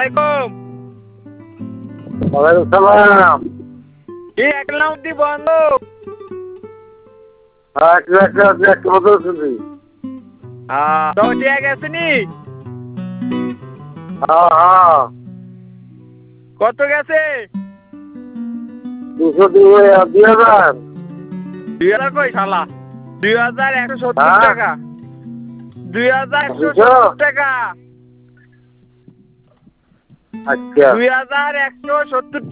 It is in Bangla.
আলাইকুম। ওয়ালাইকুম সালাম। কি একলা উঠি বন্ধ? একটা মতো শুনি। তো ঠিক আছে নি? হ্যাঁ। কত গেছে? 2,000 2000 কই শালা? 2170 হ্যাঁ টাকা। 2170 200? টাকা। আচ্ছা 2170